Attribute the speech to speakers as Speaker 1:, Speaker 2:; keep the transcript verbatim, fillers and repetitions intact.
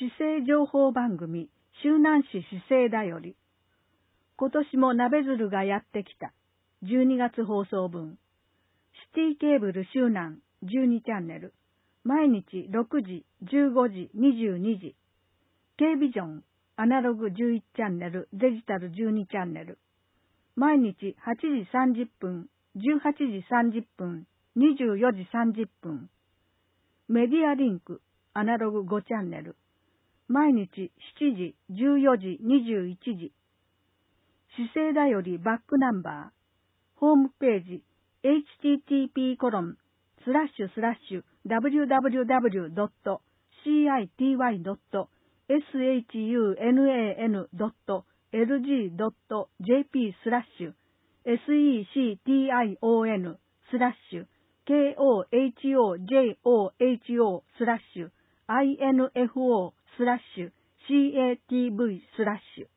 Speaker 1: 市政情報番組、周南市市政だより。今年も鍋鶴がやってきた。じゅうにがつ放送分。シティケーブル周南じゅうにチャンネル。毎日ろくじ、じゅうごじ、にじゅうにじ。K ビジョン、アナログじゅういちチャンネル、デジタルじゅうにチャンネル。毎日はちじさんじゅっぷん、じゅうはちじさんじゅっぷん、にじゅうよじさんじゅっぷん。メディアリンク、アナログごチャンネル。毎日しちじ、じゅうよじ、にじゅういちじ。市政だよりバックナンバー。ホームページ、エイチティーティーピーコロンスラッシュスラッシュダブリューダブリューダブリュードットシーアイティーワイドットエスエイチユーエヌエーエヌドットエルジードットジェーピースラッシュ エスイーシーティーアイオーエヌ スラッシュ ケーオーエイチオージェーオーエイチオー スラッシュ アイエヌエフオー スラッシュ シーエーティーブイ スラッシュ